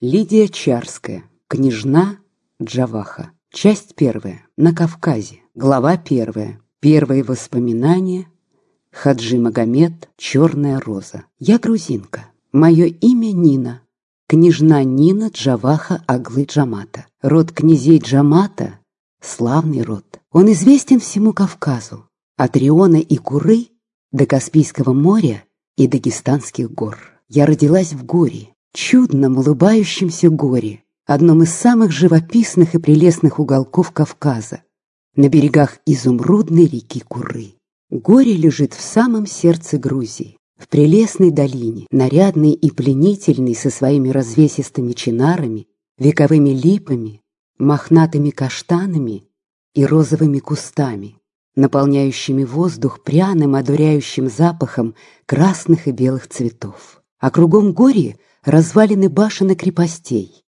Лидия Чарская. Княжна Джаваха. Часть первая. На Кавказе. Глава первая. Первые воспоминания. Хаджи Магомед. Черная роза. Я грузинка. Мое имя Нина. Княжна Нина Джаваха Аглы Джамата. Род князей Джамата – славный род. Он известен всему Кавказу. От Риона и Куры до Каспийского моря и Дагестанских гор. Я родилась в горе, чудном улыбающемся горе, одном из самых живописных и прелестных уголков Кавказа, на берегах изумрудной реки Куры. Горе лежит в самом сердце Грузии, в прелестной долине, нарядной и пленительной со своими развесистыми чинарами, вековыми липами, мохнатыми каштанами и розовыми кустами, наполняющими воздух пряным одуряющим запахом красных и белых цветов. А кругом горе развалины башен и крепостей,